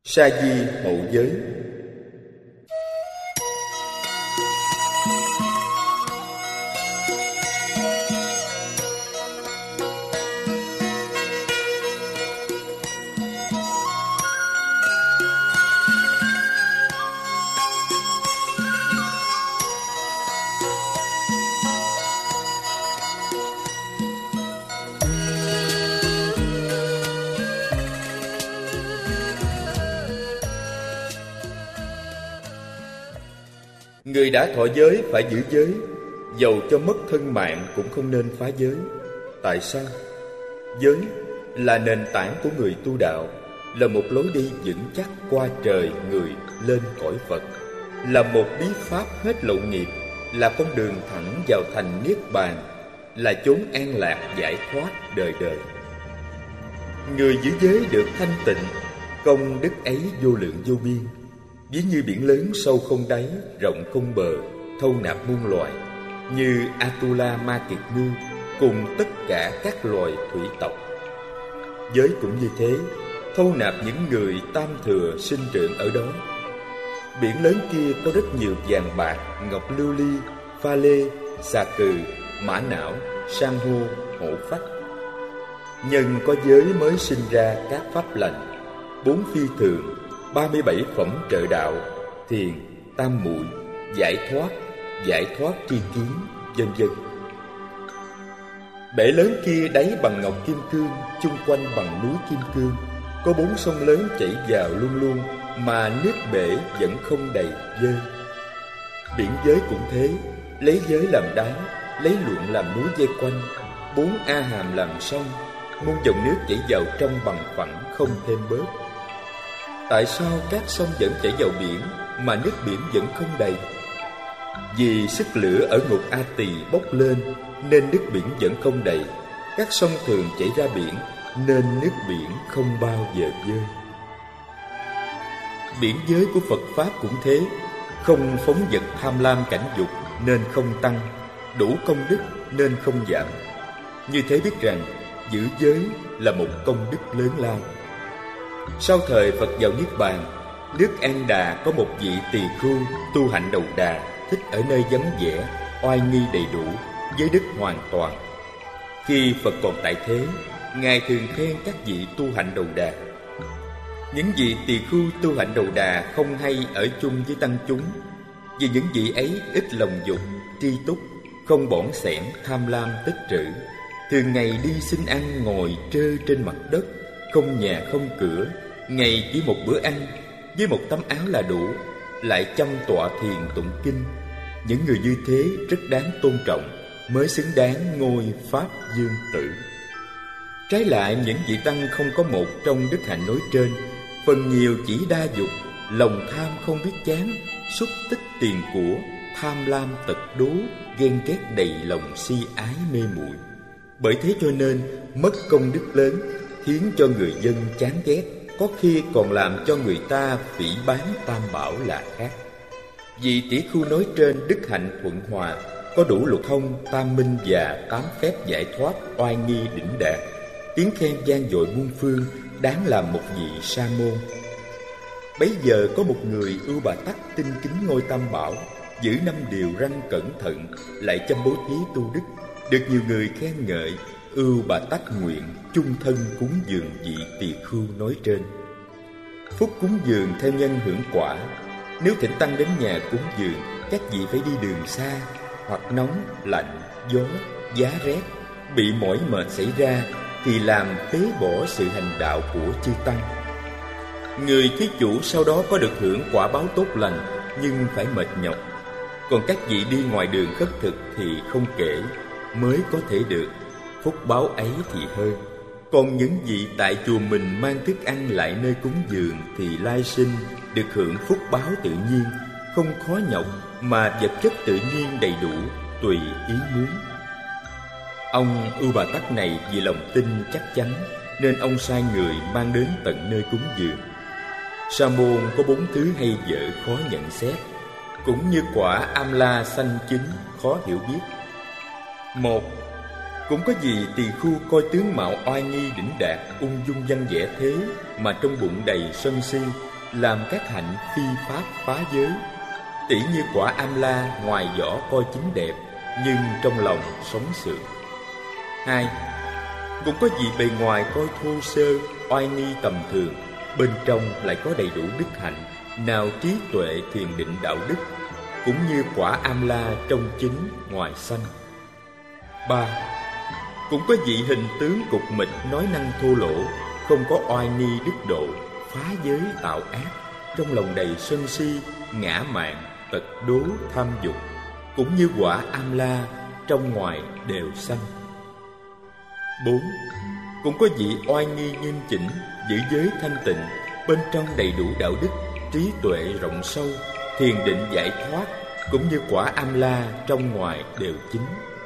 Sa di hậu giới. Người đã thọ giới phải giữ giới, dầu cho mất thân mạng cũng không nên phá giới. Tại sao? Giới là nền tảng của người tu đạo, là một lối đi vững chắc qua trời người lên cõi Phật, là một bí pháp hết lậu nghiệp, là con đường thẳng vào thành Niết Bàn, là chốn an lạc giải thoát đời đời. Người giữ giới được thanh tịnh, công đức ấy vô lượng vô biên. Ví như biển lớn sâu không đáy, rộng không bờ, thâu nạp muôn loài, như Atula Ma Kiệt Ngư cùng tất cả các loài thủy tộc. Giới cũng như thế, thâu nạp những người tam thừa sinh trưởng ở đó. Biển lớn kia có rất nhiều vàng bạc, ngọc lưu ly, pha lê, xà cừ, mã não, san hô, hổ phách. Nhân có giới mới sinh ra các pháp lành, 4 phi thường, 37 phẩm trợ đạo, thiền, tam muội, giải thoát tri kiến, vân vân. Bể lớn kia đáy bằng ngọc kim cương, chung quanh bằng núi kim cương, có 4 sông lớn chảy vào luôn luôn, mà nước bể vẫn không đầy dơ. Biển giới cũng thế, lấy giới làm đáy, lấy luận làm núi vây quanh, 4 A Hàm làm sông, muôn dòng nước chảy vào trong bằng phẳng không thêm bớt. Tại sao các sông vẫn chảy vào biển mà nước biển vẫn không đầy? Vì sức lửa ở ngục A Tỳ bốc lên nên nước biển vẫn không đầy. Các sông thường chảy ra biển nên nước biển không bao giờ dơ. Biển giới của Phật Pháp cũng thế, không phóng dật tham lam cảnh dục nên không tăng, đủ công đức nên không giảm. Như thế biết rằng giữ giới là một công đức lớn lao. Sau thời Phật vào Niết Bàn, nước An Đà có một vị tỳ khưu tu hạnh đầu đà, thích ở nơi vắng vẻ, oai nghi đầy đủ, giới đức hoàn toàn. Khi Phật còn tại thế, Ngài thường khen các vị tu hạnh đầu đà. Những vị tỳ khưu tu hạnh đầu đà không hay ở chung với tăng chúng, vì những vị ấy ít lòng dục, tri túc, không bỏng sẻn, tham lam tích trữ, thường ngày đi xin ăn ngồi trơ trên mặt đất, không nhà không cửa, ngày chỉ một bữa ăn, với một tấm áo là đủ, lại chăm tọa thiền tụng kinh. Những người như thế rất đáng tôn trọng, mới xứng đáng ngôi Pháp Dương Tử. Trái lại, những vị tăng không có một trong đức hạnh nói trên, phần nhiều chỉ đa dục, lòng tham không biết chán, xúc tích tiền của, tham lam tật đố, ghen ghét đầy lòng si ái mê muội. Bởi thế cho nên mất công đức lớn, khiến cho người dân chán ghét, có khi còn làm cho người ta phỉ báng tam bảo là khác. Vì tỷ khưu nói trên đức hạnh thuận hòa, có đủ lục thông, tam minh và 8 phép giải thoát oai nghi đỉnh đạt, tiếng khen vang dội muôn phương, đáng làm một vị sa môn. Bấy giờ có một người ưu bà tắc tinh kính ngôi tam bảo, giữ 5 điều răn cẩn thận, lại chăm bố thí tu đức, được nhiều người khen ngợi. Ưu bà tắc nguyện chung thân cúng dường vị tỳ khưu nói trên. Phúc cúng dường theo nhân hưởng quả. Nếu thỉnh tăng đến nhà cúng dường, các vị phải đi đường xa, hoặc nóng, lạnh, gió, giá rét, bị mỏi mệt xảy ra, thì làm phế bỏ sự hành đạo của chư tăng. Người thí chủ sau đó có được hưởng quả báo tốt lành, nhưng phải mệt nhọc. Còn các vị đi ngoài đường khất thực thì không kể, mới có thể được phúc báo ấy thì hơn. Còn những vị tại chùa mình mang thức ăn lại nơi cúng dường thì lai sinh được hưởng phúc báo tự nhiên, không khó nhọc, mà vật chất tự nhiên đầy đủ, tùy ý muốn. Ông ưu bà tắc này vì lòng tin chắc chắn, nên ông sai người mang đến tận nơi cúng dường. Sa môn có 4 thứ hay dở khó nhận xét, cũng như quả Amla sanh chứng khó hiểu biết. 1. Cũng có gì tỳ khưu coi tướng mạo oai nghi đỉnh đạt, ung dung văn vẻ thế, mà trong bụng đầy sân si, làm các hạnh phi pháp phá giới. Tỉ như quả am la ngoài vỏ coi chính đẹp, nhưng trong lòng sống sượng. 2. Cũng có vị bề ngoài coi thô sơ, oai nghi tầm thường, bên trong lại có đầy đủ đức hạnh, nào trí tuệ thiền định đạo đức, cũng như quả am la trong chính ngoài xanh. 3. Cũng có vị hình tướng cục mịch, nói năng thô lỗ, không có oai nghi đức độ, phá giới tạo ác, trong lòng đầy sân si, ngã mạn, tật đố, tham dục, cũng như quả am la trong ngoài đều xanh. 4. Cũng có vị oai nghi nghiêm chỉnh, giữ giới thanh tịnh, bên trong đầy đủ đạo đức, trí tuệ rộng sâu, thiền định giải thoát, cũng như quả am la trong ngoài đều chính.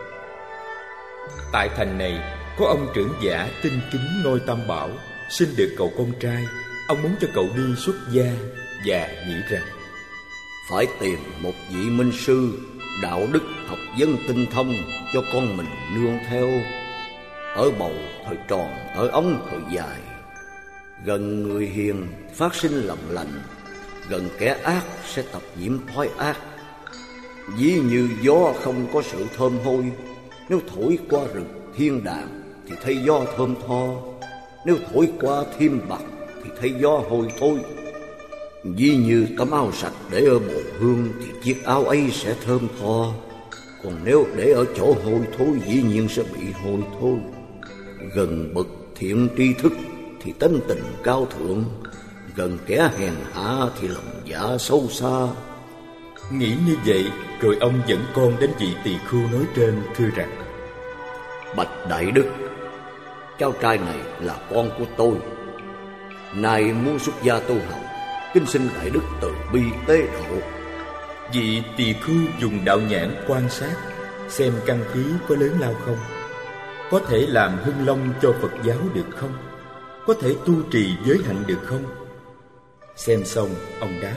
Tại thành này có ông trưởng giả tinh kính ngôi Tam Bảo, sinh được cậu con trai. Ông muốn cho cậu đi xuất gia và nghĩ rằng phải tìm một vị minh sư đạo đức học vấn tinh thông cho con mình nương theo. Ở bầu thời tròn, ở ống thời dài. Gần người hiền phát sinh lòng lành, gần kẻ ác sẽ tập nhiễm thói ác. Ví như gió không có sự thơm hôi, nếu thổi qua rừng thiên đàng thì thấy gió thơm tho, nếu thổi qua thiên bạc thì thấy gió hôi thôi. Ví như tấm áo sạch để ở bồ hương thì chiếc áo ấy sẽ thơm tho, còn nếu để ở chỗ hôi thối dĩ nhiên sẽ bị hôi thôi. Gần bậc thiện tri thức thì tánh tình cao thượng, gần kẻ hèn hạ thì lòng dạ sâu xa. Nghĩ như vậy, rồi ông dẫn con đến vị tỳ khưu nói trên, thưa rằng: Bạch đại đức, cháu trai này là con của tôi, nay muốn xuất gia tu học, kính xin đại đức từ bi tế độ. Vị tỳ khưu dùng đạo nhãn quan sát, xem căn khí có lớn lao không, có thể làm hưng long cho Phật giáo được không, có thể tu trì giới hạnh được không. Xem xong, ông đáp: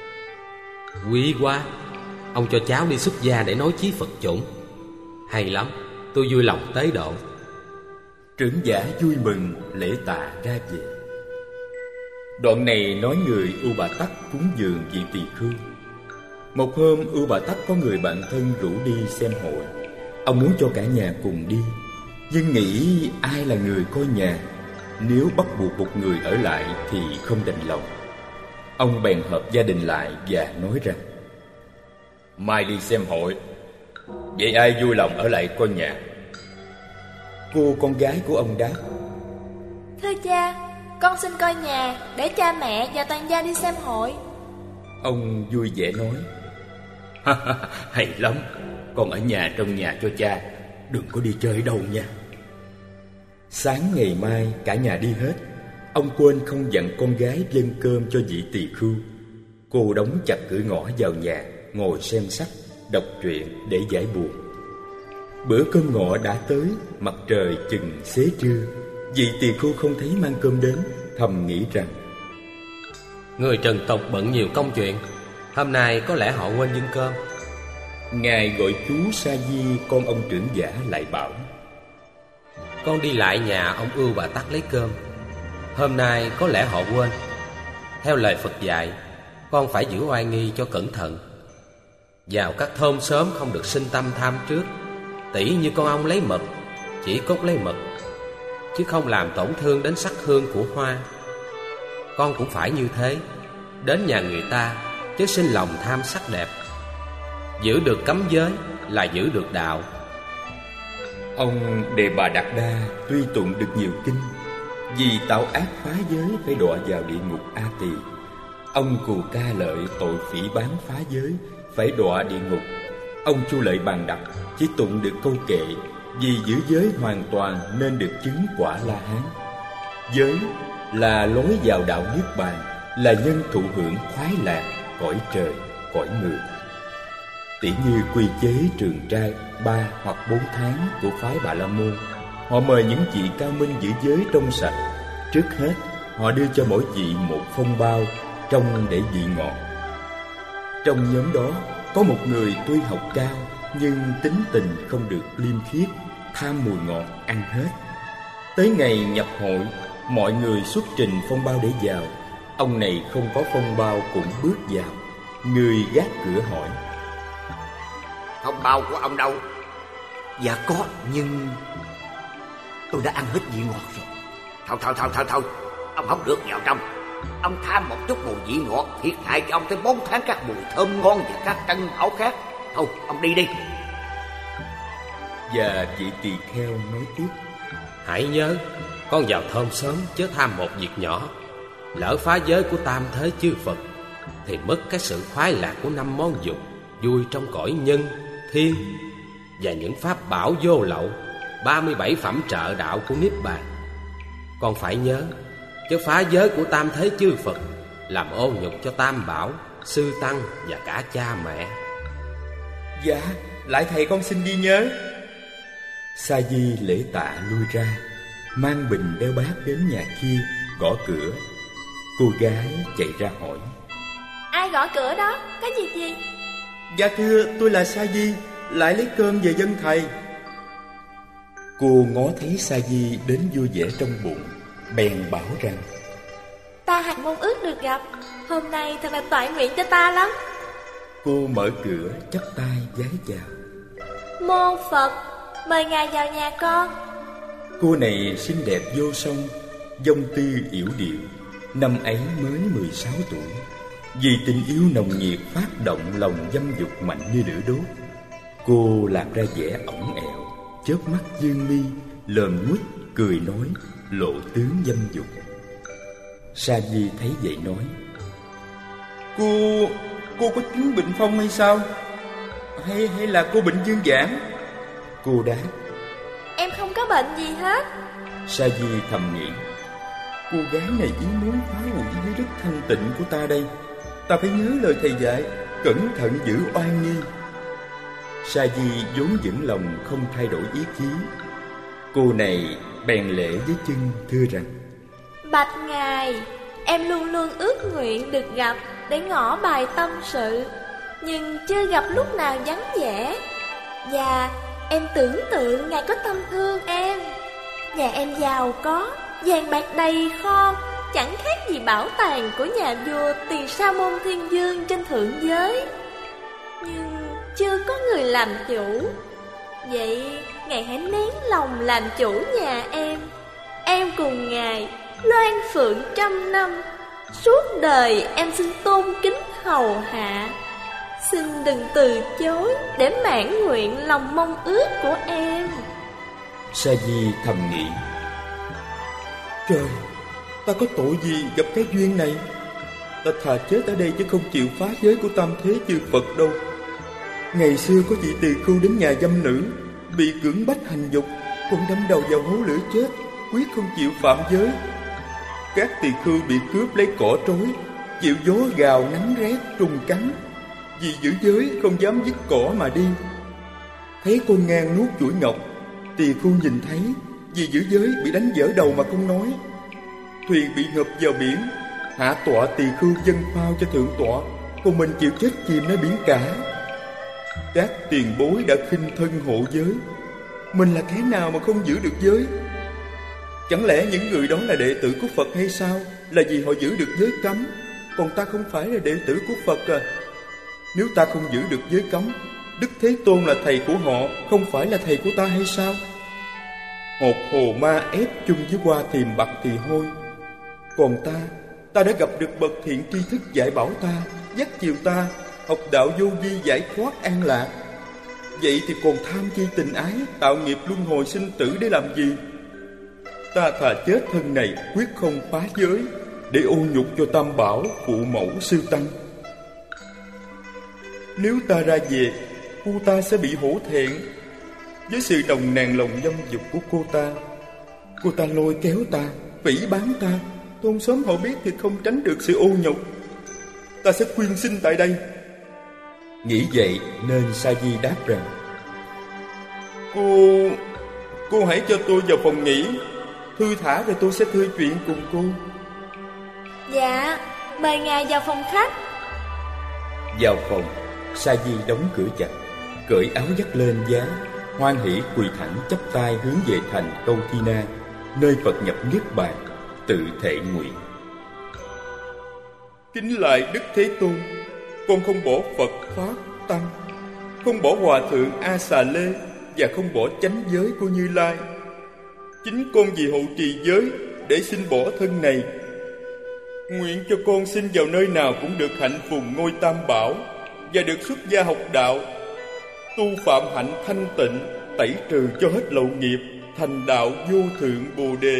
Quý quá, ông cho cháu đi xuất gia để nói chí Phật chủng. Hay lắm, tôi vui lòng tế độ. Trưởng giả vui mừng, lễ tạ ra về. Đoạn này nói người Ưu Bà Tắc cúng dường vị tỳ khưu. Một hôm, Ưu Bà Tắc có người bạn thân rủ đi xem hội. Ông muốn cho cả nhà cùng đi, nhưng nghĩ ai là người coi nhà, nếu bắt buộc một người ở lại thì không đành lòng. Ông bèn họp gia đình lại và nói rằng: Mai đi xem hội, vậy ai vui lòng ở lại coi nhà? Cô con gái của ông đáp: Thưa cha, con xin coi nhà để cha mẹ và toàn gia đi xem hội. Ông vui vẻ nói: Hay lắm, con ở nhà trong nhà cho cha, đừng có đi chơi đâu nha. Sáng ngày mai cả nhà đi hết. Ông quên không dặn con gái dâng cơm cho vị tỳ khưu. Cô đóng chặt cửa ngõ vào nhà, ngồi xem sách, đọc truyện để giải buồn. Bữa cơm ngọ đã tới, mặt trời chừng xế trưa. Vị tỳ khưu không thấy mang cơm đến, thầm nghĩ rằng: Người trần tộc bận nhiều công chuyện, hôm nay có lẽ họ quên dâng cơm. Ngài gọi chú Sa Di, con ông trưởng giả, lại bảo: Con đi lại nhà ông Ưu Bà Tắc lấy cơm, hôm nay có lẽ họ quên. Theo lời Phật dạy, con phải giữ oai nghi cho cẩn thận. Vào các thôn sớm không được sinh tâm tham trước. Tỉ như con ong lấy mật, chỉ cốt lấy mật, chứ không làm tổn thương đến sắc hương của hoa. Con cũng phải như thế, đến nhà người ta chứ sinh lòng tham sắc đẹp. Giữ được cấm giới là giữ được đạo. Ông Đề Bà Đạt Đa tuy tụng được nhiều kinh, vì tạo ác phá giới phải đọa vào địa ngục A Tỳ. Ông Cù Ca Lợi tội phỉ báng phá giới phải đọa địa ngục. Ông Chu Lợi Bàn Đặc chỉ tụng được câu kệ, vì giữ giới hoàn toàn nên được chứng quả La Hán. Giới là lối vào đạo niết bàn, là nhân thụ hưởng khoái lạc cõi trời cõi người. Tỉ như quy chế trường trai 3 hoặc 4 tháng của phái Bà La Môn, họ mời những vị cao minh giữ giới trong sạch. Trước hết họ đưa cho mỗi vị một phong bao trong để vị ngọt. Trong nhóm đó có một người tuy học cao nhưng tính tình không được liêm khiết, tham mùi ngọt ăn hết. Tới ngày nhập hội, mọi người xuất trình phong bao để vào. Ông này không có phong bao cũng bước vào. Người gác cửa hỏi: Phong bao của ông đâu? Dạ có, nhưng tôi đã ăn hết vị ngọt rồi. Thôi, ông không được vào trong. Ông tham một chút mùi vị ngọt, thiệt hại cho ông tới 4 tháng các mùi thơm ngon và các tân bảo khác. Thôi, ông đi đi. Và vị tỳ kheo nói tiếp: Hãy nhớ, con vào thơm sớm chớ tham một việc nhỏ. Lỡ phá giới của tam thế chư Phật thì mất cái sự khoái lạc của 5 món dục, vui trong cõi nhân, thiên và những pháp bảo vô lậu, 37 phẩm trợ đạo của Niết Bàn. Con phải nhớ, chớ phá giới của tam thế chư Phật, làm ô nhục cho tam bảo, sư tăng và cả cha mẹ. Dạ, lại thầy con xin ghi nhớ. Sa Di lễ tạ lui ra, mang bình đeo bát đến nhà kia, gõ cửa. Cô gái chạy ra hỏi: Ai gõ cửa đó, có việc gì? Dạ thưa, tôi là Sa Di, lại lấy cơm về dâng thầy. Cô ngó thấy Sa Di đến vui vẻ trong bụng, bèn bảo rằng: Ta hằng mong ước được gặp, hôm nay thật là toại nguyện cho ta lắm. Cô mở cửa chắp tay vái chào: Mô Phật, mời ngài vào nhà con. Cô này xinh đẹp vô song, dông tư yểu điệu. Năm ấy mới 16 tuổi. Vì tình yêu nồng nhiệt phát động lòng dâm dục mạnh như lửa đốt, cô làm ra vẻ ỏng ẹo, chớp mắt dương mi, lờm nguýt, cười nói, lộ tướng dâm dục. Sa Di thấy vậy nói: Cô có chứng bệnh phong hay sao? Hay là cô bệnh dương giảm? Cô đáp: Em không có bệnh gì hết. Sa Di thầm nghĩ: cô gái này ý muốn phá hủy với đức thanh tịnh của ta đây. Ta phải nhớ lời thầy dạy, cẩn thận giữ oan nghi. Sa Di vốn vững lòng không thay đổi ý kiến. Cô này bèn lễ với chân thưa rằng: Bạch ngài, em luôn luôn ước nguyện được gặp để ngỏ bài tâm sự, nhưng chưa gặp lúc nào vắng vẻ. Và em tưởng tượng ngài có tâm thương em. Nhà em giàu có, vàng bạc đầy kho, chẳng khác gì bảo tàng của nhà vua Tỳ Sa Môn Thiên Vương trên thượng giới. Nhưng chưa có người làm chủ. Vậy ngài hãy nén lòng làm chủ nhà em. Em cùng ngài loan phượng trăm năm, suốt đời em xin tôn kính hầu hạ. Xin đừng từ chối để mãn nguyện lòng mong ước của em. Sa Di thầm nghĩ: trời, ta có tội gì gặp cái duyên này? Ta thà chết ở đây chứ không chịu phá giới của tam thế chư Phật đâu. Ngày xưa có vị tỳ khưu đến nhà dâm nữ, bị cưỡng bách hành dục, còn đâm đầu vào hố lửa chết, quyết không chịu phạm giới. Các tỳ khưu bị cướp lấy cỏ trối, chịu gió gào nắng rét trùng cắn. Vì giữ giới không dám dứt cỏ mà đi. Thấy con ngang nuốt chuỗi ngọc, tỳ khưu nhìn thấy, vì giữ giới bị đánh vỡ đầu mà không nói. Thuyền bị ngập vào biển, hạ tọa tỳ khưu dâng phao cho thượng tọa, còn mình chịu chết chìm nơi biển cả. Các tiền bối đã khinh thân hộ giới, mình là kẻ nào mà không giữ được giới? Chẳng lẽ những người đó là đệ tử của Phật hay sao? Là vì họ giữ được giới cấm, còn ta không phải là đệ tử của Phật à? Nếu ta không giữ được giới cấm, Đức Thế Tôn là thầy của họ, không phải là thầy của ta hay sao? Hột hồ ma ép chung với hoa thiềm bạc thì hôi. Còn ta đã gặp được bậc thiện tri thức dạy bảo ta, dắt chiều ta học đạo vô vi giải thoát an lạc. Vậy thì còn tham chi tình ái, tạo nghiệp luân hồi sinh tử để làm gì? Ta thà chết thân này, quyết không phá giới, để ô nhục cho tam bảo, phụ mẫu, sư tăng. Nếu ta ra về, cô ta sẽ bị hổ thẹn với sự nồng nàn lòng dâm dục của cô ta. Cô ta lôi kéo ta, phỉ báng ta, thôn xóm họ biết thì không tránh được sự ô nhục. Ta sẽ quyên sinh tại đây. Nghĩ vậy nên Sa Di đáp rằng: Cô hãy cho tôi vào phòng nghỉ, thư thả rồi tôi sẽ thư chuyện cùng cô. Dạ, mời ngài vào phòng khách. Vào phòng, Sa Di đóng cửa chặt, cởi áo dắt lên giá, hoan hỷ quỳ thẳng chắp tay hướng về thành Câu Thi Na, nơi Phật nhập Niết Bàn, tự thệ nguyện: Kính lại Đức Thế Tôn, con không bỏ Phật Pháp Tăng, không bỏ Hòa Thượng A Xà Lê và không bỏ chánh giới của Như Lai. Chính con vì hộ trì giới để xin bỏ thân này. Nguyện cho con sinh vào nơi nào cũng được hạnh phùng ngôi Tam Bảo và được xuất gia học đạo, tu phạm hạnh thanh tịnh, tẩy trừ cho hết lậu nghiệp, thành đạo vô thượng Bồ Đề.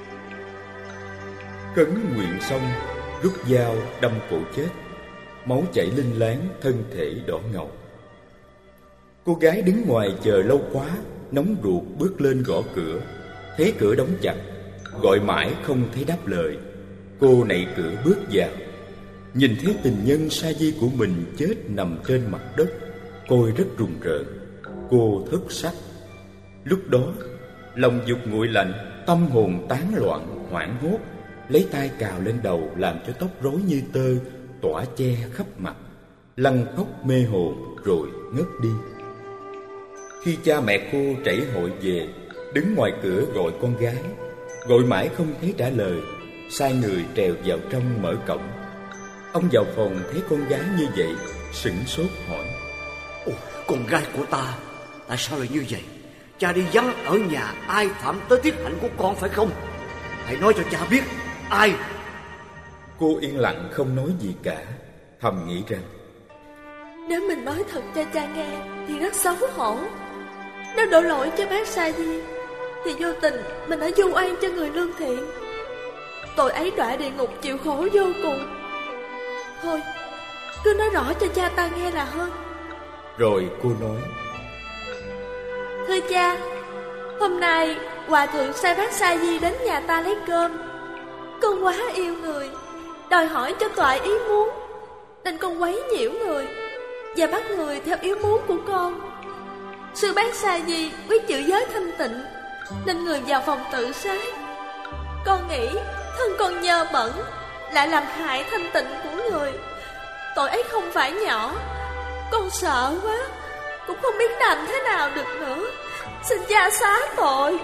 Khấn nguyện xong, rút dao đâm cổ chết, máu chảy linh láng, thân thể đỏ ngầu. Cô gái đứng ngoài chờ lâu quá, nóng ruột bước lên gõ cửa, thấy cửa đóng chặt, gọi mãi không thấy đáp lời. Cô nạy cửa bước vào, nhìn thấy tình nhân sa di của mình chết nằm trên mặt đất. Cô rất rùng rợn, cô thất sắc. Lúc đó lòng dục nguội lạnh, tâm hồn tán loạn, hoảng hốt, lấy tay cào lên đầu làm cho tóc rối như tơ tỏa che khắp mặt, lăn khóc mê hồn rồi ngất đi. Khi cha mẹ cô trảy hội về, đứng ngoài cửa gọi con gái, gọi mãi không thấy trả lời, sai người trèo vào trong mở cổng. Ông vào phòng thấy con gái như vậy, sửng sốt hỏi: Ôi, con gái của ta, tại sao lại như vậy? Cha đi vắng ở nhà, ai phạm tới tiết hạnh của con phải không? Hãy nói cho cha biết, ai? Cô yên lặng không nói gì cả, thầm nghĩ rằng nếu mình nói thật cho cha nghe thì rất xấu hổ. Nếu đổ lỗi cho bác Sa Di thì vô tình mình đã vu oan cho người lương thiện, tội ấy đọa địa ngục chịu khổ vô cùng. Thôi, cứ nói rõ cho cha ta nghe là hơn. Rồi cô nói: Thưa cha, hôm nay Hòa Thượng sai bác Sa Di đến nhà ta lấy cơm. Con quá yêu người, đòi hỏi cho tòa ý muốn, nên con quấy nhiễu người và bắt người theo ý muốn của con. Sư bác Sa Di quyết giữ giới thanh tịnh, nên người vào phòng tự sát. Con nghĩ thân con nhơ bẩn, lại làm hại thanh tịnh của người, tội ấy không phải nhỏ. Con sợ quá, cũng không biết làm thế nào được nữa. Xin cha xá tội.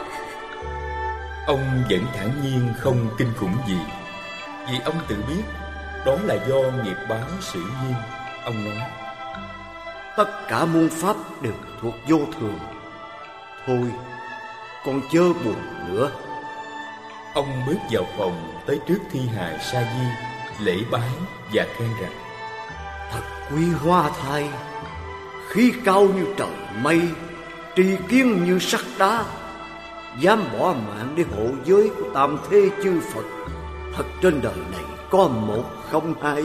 Ông vẫn thản nhiên không kinh khủng gì, vì ông tự biết đó là do nghiệp báo xử nhiên. Ông nói: Tất cả muôn pháp đều thuộc vô thường. Thôi, con chớ buồn nữa. Ông bước vào phòng, tới trước thi hài Sa Di, lễ bái và khen rằng: Thật quý hoa thai, khí cao như trời mây, tri kiến như sắt đá, dám bỏ mạng để hộ giới của tam thế chư Phật. Thật trên đời này có một không hai.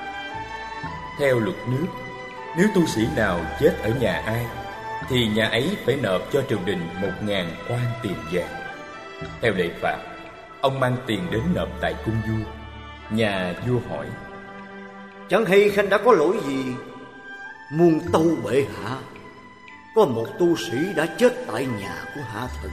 Theo luật nước, nếu tu sĩ nào chết ở nhà ai thì nhà ấy phải nộp cho triều đình 1000 quan tiền vàng. Theo lệ pháp, ông mang tiền đến nộp tại cung vua. Nhà vua hỏi: Chẳng hay Khanh đã có lỗi gì? Muôn tâu bệ hạ, có một tu sĩ đã chết tại nhà của hạ thần.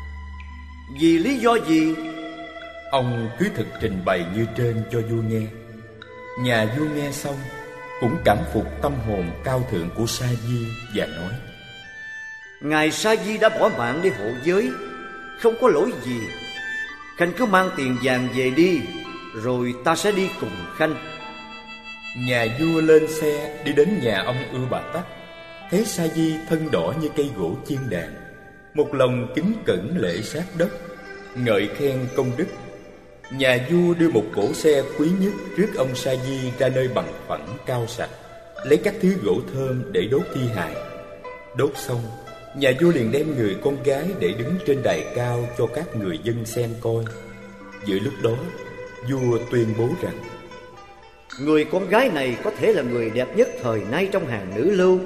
Vì lý do gì? Ông cứ thực trình bày như trên cho vua nghe. Nhà vua nghe xong cũng cảm phục tâm hồn cao thượng của Sa Di và nói: Ngài Sa Di đã bỏ mạng để hộ giới, không có lỗi gì. Khanh cứ mang tiền vàng về đi, rồi ta sẽ đi cùng Khanh. Nhà vua lên xe đi đến nhà ông Ưu Bà Tắc, thấy Sa Di thân đỏ như cây gỗ chiên đàn, một lòng kính cẩn lễ sát đất, ngợi khen công đức. Nhà vua đưa một cỗ xe quý nhất trước ông Sa Di ra nơi bằng phẳng cao sạch, lấy các thứ gỗ thơm để đốt thi hài. Đốt xong, nhà vua liền đem người con gái để đứng trên đài cao cho các người dân xem coi. Giữa lúc đó, vua tuyên bố rằng: Người con gái này có thể là người đẹp nhất thời nay trong hàng nữ lưu.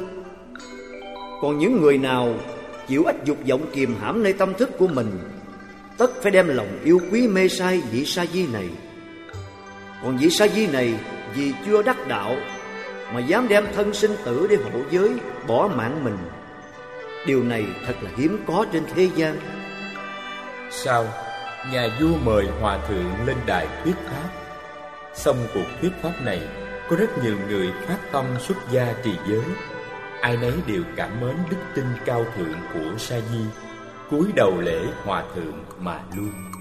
Còn những người nào chịu ách dục vọng kiềm hãm nơi tâm thức của mình, tất phải đem lòng yêu quý mê say vị Sa Di này. Còn vị Sa Di này vì chưa đắc đạo mà dám đem thân sinh tử để hộ giới, bỏ mạng mình. Điều này thật là hiếm có trên thế gian. Sau, nhà vua mời hòa thượng lên đài thuyết pháp. Xong cuộc thuyết pháp này, có rất nhiều người phát tâm xuất gia trì giới. Ai nấy đều cảm mến đức tin cao thượng của Sa Di, cúi đầu lễ hòa thượng mà lui.